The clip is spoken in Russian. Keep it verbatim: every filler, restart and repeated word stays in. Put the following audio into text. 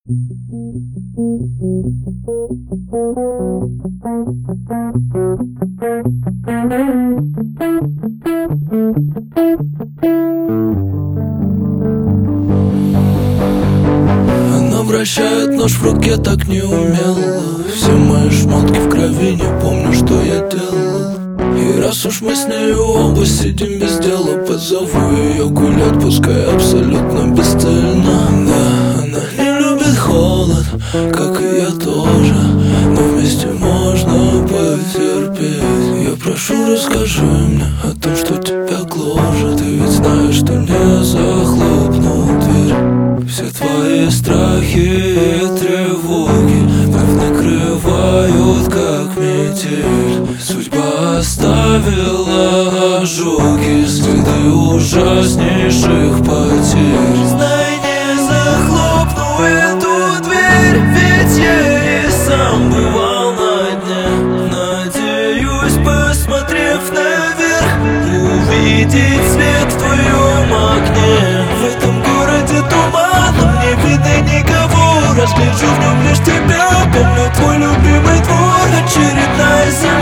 Она вращает нож в руке так неумело. Все мои шмотки в крови, не помню, что я делал. И раз уж мы с нею оба сидим без дела, позову ее гулять, пускай абсолютно бесцельно. Да, она не любит холод, как и я тоже, но вместе можно потерпеть. Я прошу, расскажи мне о том, что тебя гложет. Ты ведь знаешь, что не захлопнул дверь. Все твои страхи и тревоги вновь накрывают, как метель. Судьба оставила ожоги, следы ужаснейших потерь. Знай, не захлопну эту дверь, ведь я и сам бывал на дне. Надеюсь, посмотрев наверх, увидеть свет в твоем окне. В этом городе туманом не видно никого. Разгляжу в нем лишь тебя, помню твой любимый двор. Очередная